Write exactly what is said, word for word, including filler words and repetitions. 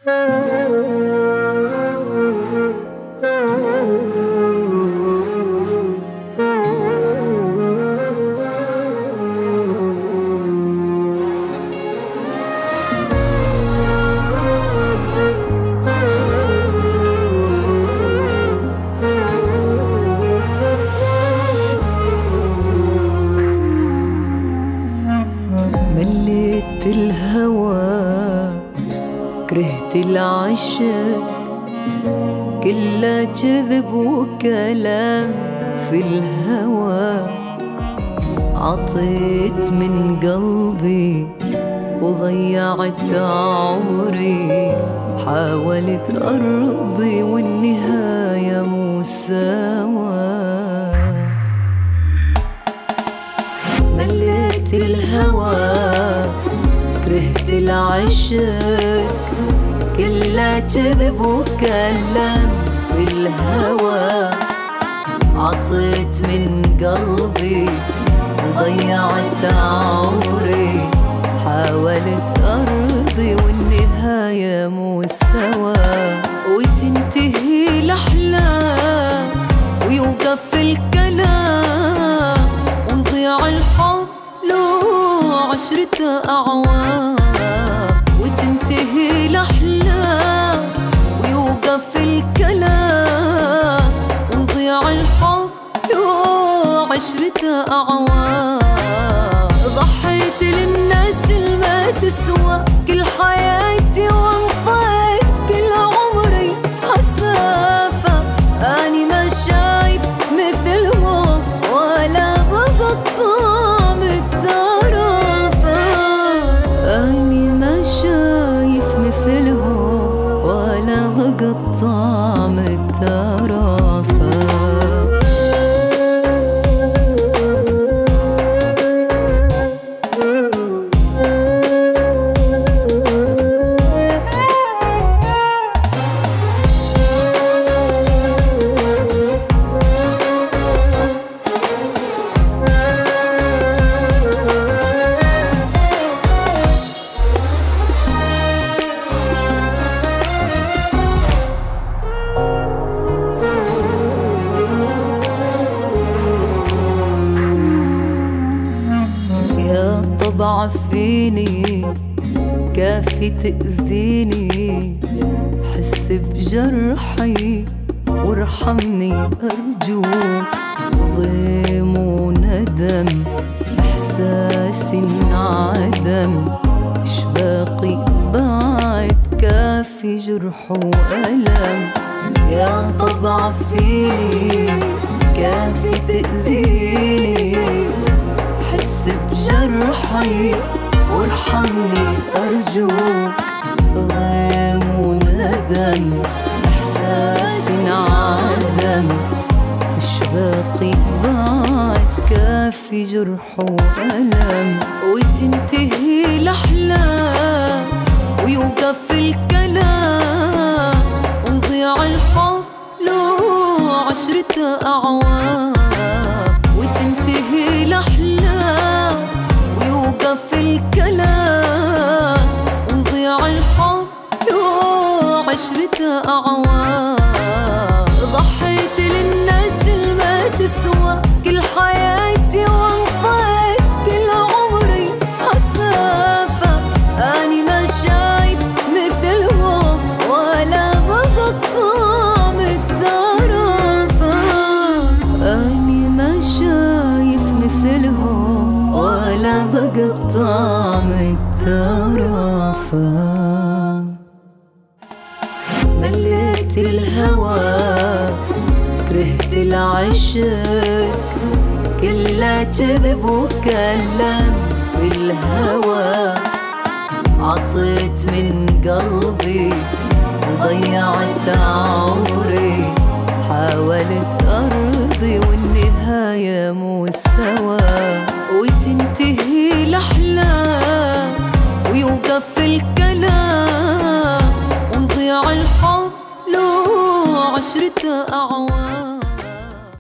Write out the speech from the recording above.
مليت الهوى كرهت العشق كله كذب وكلام في الهوى. عطيت من قلبي وضيعت عمري، حاولت أرضي والنهاية مو سوا. مليت الهوى كرهت العشق كله كذب وكلام في الهوى. عطيت من قلبي وضيعت عمري، حاولت أرضي والنهاية مو سوا. وتنتهي الأحلام ويوقف الكلام ويضيع الحب لو عشرة أعوام. وتنتهي الأحلام ويوقف الكلام ويضيع الحب لو عشرة أعوام. ضحيت للناس الما تسوى كل حياتي وانطيت كل عمري حسافة. أني ما شايف مثلهم ولا بقى طعم الترافة. أني ما شايف مثلهم ولا بقى طعم الترافة. طبع فيني كافي تأذيني، حس بجرحي وارحمني أرجوك. ضيم وندم إحساسي انعدم، إش باقي بعد كافي جرح وألم. يا طبع فيني كافي تأذيني، حس بجرحي وارحمني أرجوك. غيم وندم إحساسي انعدم، مش باقي بعد كافي جرح وألم. وتنتهي الأحلام ويوقف الكلام ويضيع الحب لو عشرة أعوام. وتنتهي الأحلام ويوقف الكلام ويضيع الحب لو عشرة أعوام. ضحيت للناس الما تسوى كل حياتي وانطيت كل عمري حسافة. أني ما شايف مثلهم ولا بقى طعم الترافة. أني ما شايف مثلهم ولا بقى طعم الترافة. مليت الهوى كرهت العشق كله كذب وكلام في الهوى. عطيت من قلبي وضيعت عمري، حاولت أرضي والنهاية مو سوا.